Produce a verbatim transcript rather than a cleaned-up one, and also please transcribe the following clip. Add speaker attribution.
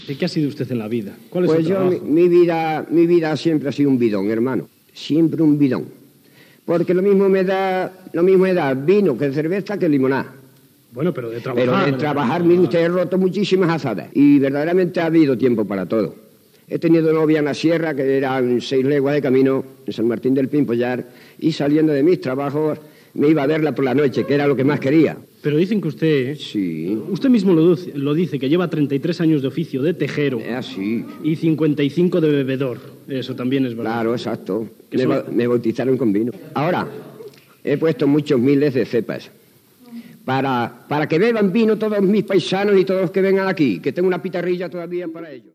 Speaker 1: ¿De qué ha sido usted en la vida? ¿Cuál es
Speaker 2: Pues
Speaker 1: su
Speaker 2: yo,
Speaker 1: trabajo?
Speaker 2: mi, mi vida, mi vida siempre ha sido un bidón, hermano. Siempre un bidón. Porque lo mismo me da, lo mismo me da vino que cerveza que limonada.
Speaker 1: Bueno, pero de trabajar...
Speaker 2: Pero de trabajar, mire usted, he roto muchísimas azadas. Y verdaderamente ha habido tiempo para todo. He tenido novia en la sierra, que eran seis leguas de camino, en San Martín del Pimpollar, y saliendo de mis trabajos me iba a verla por la noche, que era lo que más quería.
Speaker 1: Pero dicen que usted...
Speaker 2: Sí.
Speaker 1: Usted mismo lo, duce- lo dice, que lleva treinta y tres años de oficio de tejero
Speaker 2: Es así.
Speaker 1: y cincuenta y cinco de bebedor. Eso también es verdad.
Speaker 2: Claro, exacto.
Speaker 1: Que
Speaker 2: Me,
Speaker 1: son-
Speaker 2: ba- me bautizaron con vino. Ahora, he puesto muchos miles de cepas para, para que beban vino todos mis paisanos y todos los que vengan aquí, que tengo una pitarrilla todavía para ellos.